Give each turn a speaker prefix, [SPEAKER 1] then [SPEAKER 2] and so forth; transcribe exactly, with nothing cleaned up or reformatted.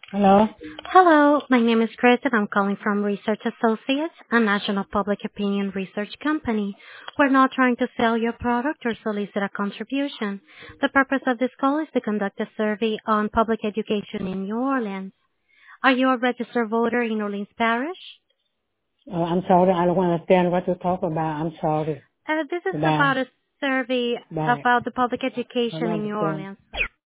[SPEAKER 1] Hello?
[SPEAKER 2] Hello, my name is Chris and I'm calling from Research Associates, a national public opinion research company. We're not trying to sell your product or solicit a contribution. The purpose of this call is to conduct a survey on public education in New Orleans. Are you a registered voter in Orleans Parish?
[SPEAKER 1] Uh, I'm sorry, I don't understand what you talk about. I'm sorry
[SPEAKER 2] Uh, this is
[SPEAKER 1] about,
[SPEAKER 2] about a survey
[SPEAKER 1] about,
[SPEAKER 2] about the public
[SPEAKER 1] I don't
[SPEAKER 2] education in New
[SPEAKER 1] understand.
[SPEAKER 2] Orleans.